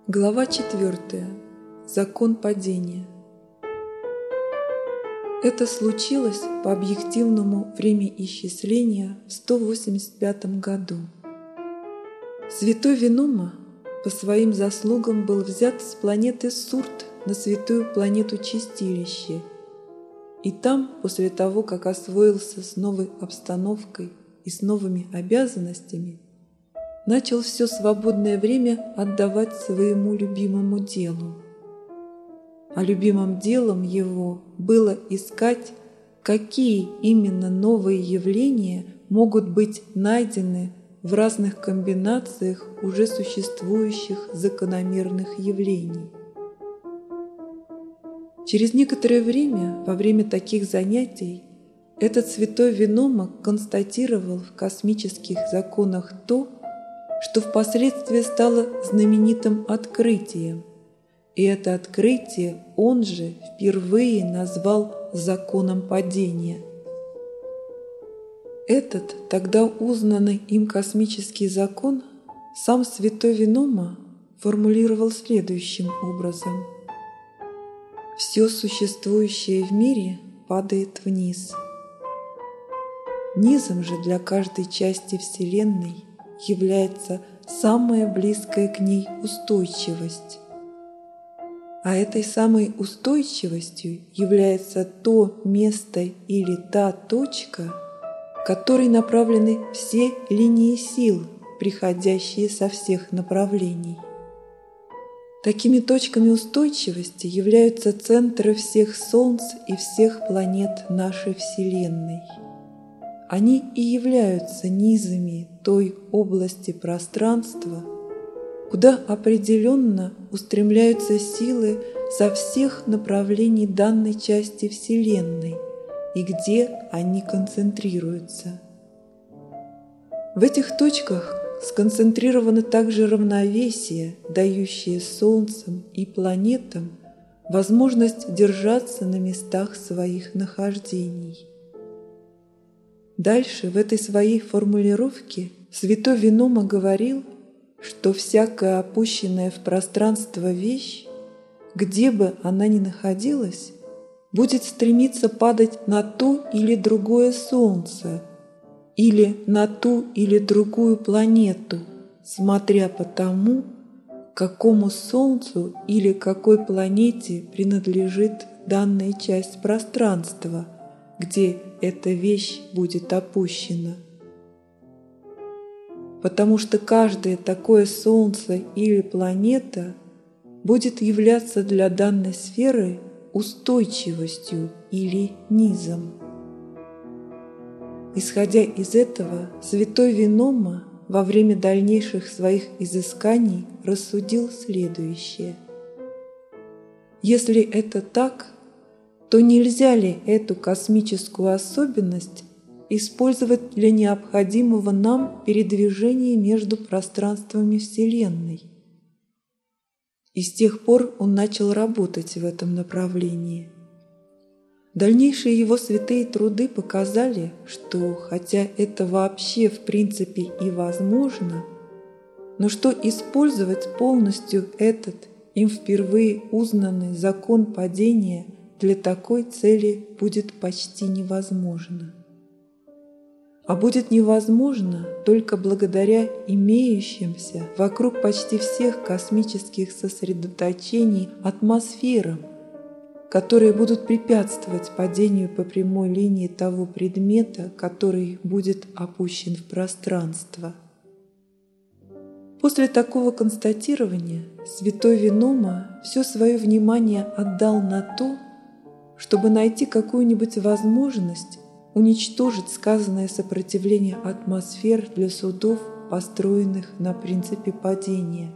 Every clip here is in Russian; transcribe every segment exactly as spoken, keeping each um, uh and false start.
Глава четвертая. Закон падения. Это случилось по объективному времяисчислению в сто восемьдесят пятом году. Святой Венума по своим заслугам был взят с планеты Сурт на святую планету Чистилище, и там, после того, как освоился с новой обстановкой и с новыми обязанностями, начал все свободное время отдавать своему любимому делу. А любимым делом его было искать, какие именно новые явления могут быть найдены в разных комбинациях уже существующих закономерных явлений. Через некоторое время, во время таких занятий, этот святой Венума констатировал в космических законах то, что впоследствии стало знаменитым открытием, и это открытие он же впервые назвал законом падения. Этот тогда узнанный им космический закон сам святой Венума формулировал следующим образом: «Все существующее в мире падает вниз. Низом же для каждой части Вселенной является самая близкая к ней устойчивость. А этой самой устойчивостью является то место или та точка, к которой направлены все линии сил, приходящие со всех направлений. Такими точками устойчивости являются центры всех Солнц и всех планет нашей Вселенной. Они и являются низами той области пространства, куда определенно устремляются силы со всех направлений данной части Вселенной и где они концентрируются. В этих точках сконцентрировано также равновесие, дающее Солнцам и планетам возможность держаться на местах своих нахождений». Дальше в этой своей формулировке святой Венума говорил, что всякая опущенная в пространство вещь, где бы она ни находилась, будет стремиться падать на то или другое Солнце или на ту или другую планету, смотря по тому, какому Солнцу или какой планете принадлежит данная часть пространства, где эта вещь будет опущена. Потому что каждое такое Солнце или планета будет являться для данной сферы устойчивостью или низом. Исходя из этого, святой Венума во время дальнейших своих изысканий рассудил следующее: если это так, то нельзя ли эту космическую особенность использовать для необходимого нам передвижения между пространствами Вселенной? И с тех пор он начал работать в этом направлении. Дальнейшие его святые труды показали, что хотя это вообще в принципе и возможно, но что использовать полностью этот им впервые узнанный закон падения для такой цели будет почти невозможно. А будет невозможно только благодаря имеющимся вокруг почти всех космических сосредоточений атмосферам, которые будут препятствовать падению по прямой линии того предмета, который будет опущен в пространство. После такого констатирования святой Венума все свое внимание отдал на то, чтобы найти какую-нибудь возможность уничтожить сказанное сопротивление атмосфер для судов, построенных на принципе падения.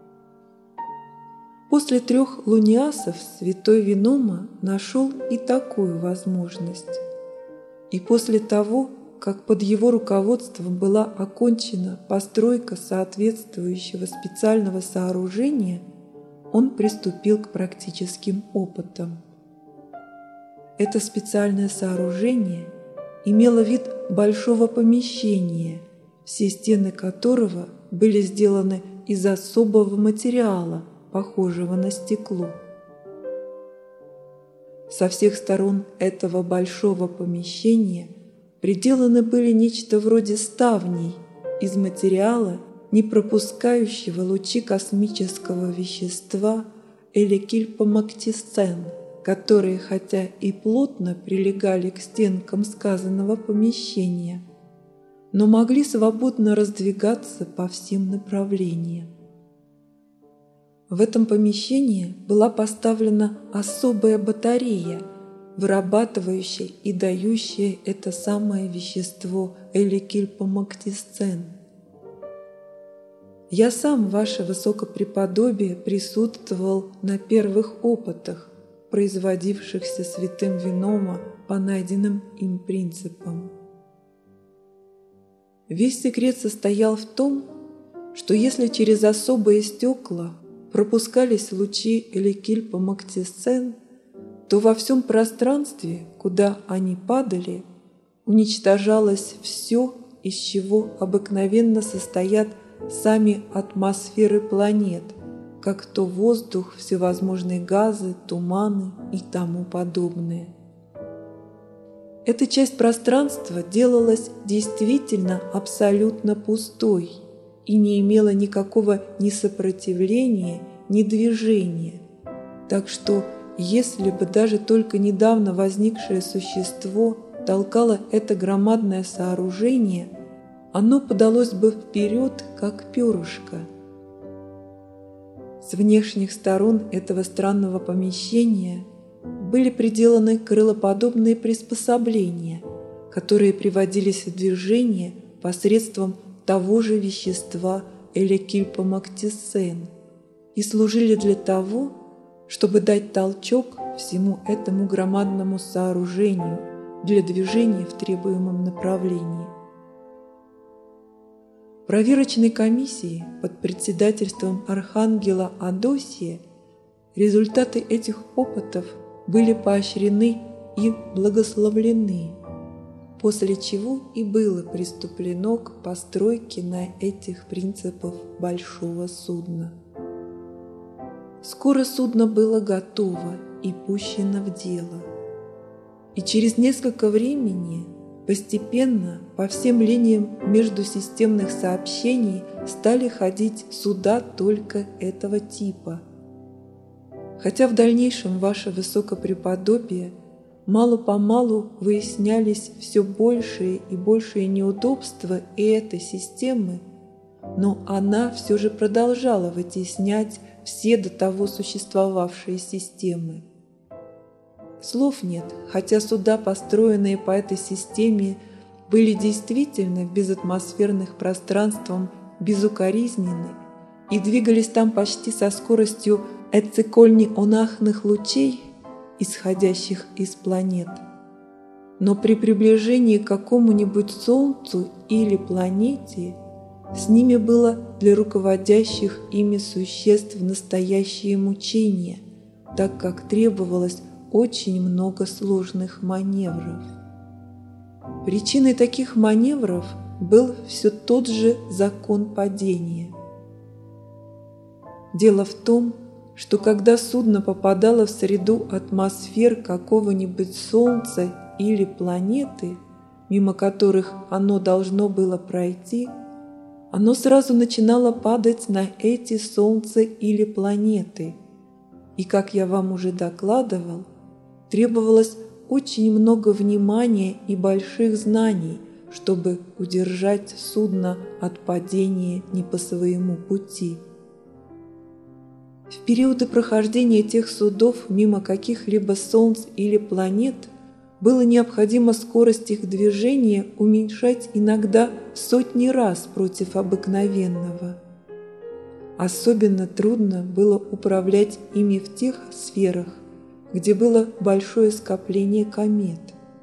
После трех луниасов святой Венума нашел и такую возможность. И после того, как под его руководством была окончена постройка соответствующего специального сооружения, он приступил к практическим опытам. Это специальное сооружение имело вид большого помещения, все стены которого были сделаны из особого материала, похожего на стекло. Со всех сторон этого большого помещения приделаны были нечто вроде ставней из материала, не пропускающего лучи космического вещества элекильпомактисцен, которые, хотя и плотно прилегали к стенкам сказанного помещения, но могли свободно раздвигаться по всем направлениям. В этом помещении была поставлена особая батарея, вырабатывающая и дающая это самое вещество элекильпомактисцен. Я сам, ваше высокопреподобие, присутствовал на первых опытах, производившихся святым Винома по найденным им принципам. Весь секрет состоял в том, что если через особые стекла пропускались лучи элекильпомактисцен, то во всем пространстве, куда они падали, уничтожалось все, из чего обыкновенно состоят сами атмосферы планет, как то воздух, всевозможные газы, туманы и тому подобное. Эта часть пространства делалась действительно абсолютно пустой и не имела никакого ни сопротивления, ни движения. Так что, если бы даже только недавно возникшее существо толкало это громадное сооружение, оно подалось бы вперед, как перышко. С внешних сторон этого странного помещения были приделаны крылоподобные приспособления, которые приводились в движение посредством того же вещества элекильпомактисцен и служили для того, чтобы дать толчок всему этому громадному сооружению для движения в требуемом направлении. Проверочной комиссии под председательством архангела Адосия результаты этих опытов были поощрены и благословлены, после чего и было приступлено к постройке на этих принципах большого судна. Скоро судно было готово и пущено в дело, и через несколько времени постепенно по всем линиям междусистемных сообщений стали ходить суда только этого типа. Хотя в дальнейшем, ваше высокопреподобие, мало-помалу выяснялись все большие и большие неудобства и этой системы, но она все же продолжала вытеснять все до того существовавшие системы. Слов нет, хотя суда, построенные по этой системе, были действительно в безатмосферных пространствах безукоризненны и двигались там почти со скоростью эцикольни-онахных лучей, исходящих из планет. Но при приближении к какому-нибудь Солнцу или планете с ними было для руководящих ими существ настоящее мучение, так как требовалось очень много сложных маневров. Причиной таких маневров был все тот же закон падения. Дело в том, что когда судно попадало в среду атмосфер какого-нибудь Солнца или планеты, мимо которых оно должно было пройти, оно сразу начинало падать на эти Солнца или планеты. И, как я вам уже докладывал, требовалось очень много внимания и больших знаний, чтобы удержать судно от падения не по своему пути. В периоды прохождения тех судов мимо каких-либо солнц или планет было необходимо скорость их движения уменьшать иногда в сотни раз против обыкновенного. Особенно трудно было управлять ими в тех сферах, где было большое скопление комет.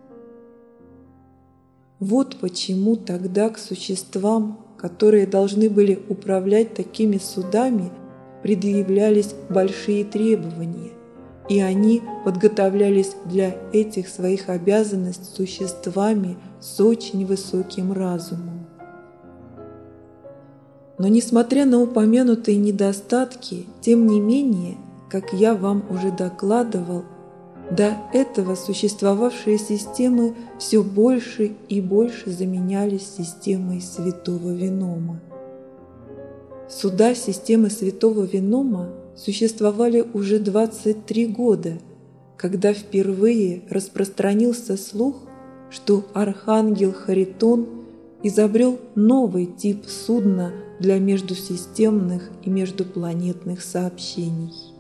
Вот почему тогда к существам, которые должны были управлять такими судами, предъявлялись большие требования, и они подготовлялись для этих своих обязанностей существами с очень высоким разумом. Но несмотря на упомянутые недостатки, тем не менее, как я вам уже докладывал, до этого существовавшие системы все больше и больше заменялись системой Святого Венома. Суда системы Святого Венома существовали уже двадцать три года, когда впервые распространился слух, что архангел Харитон изобрел новый тип судна для междусистемных и междупланетных сообщений.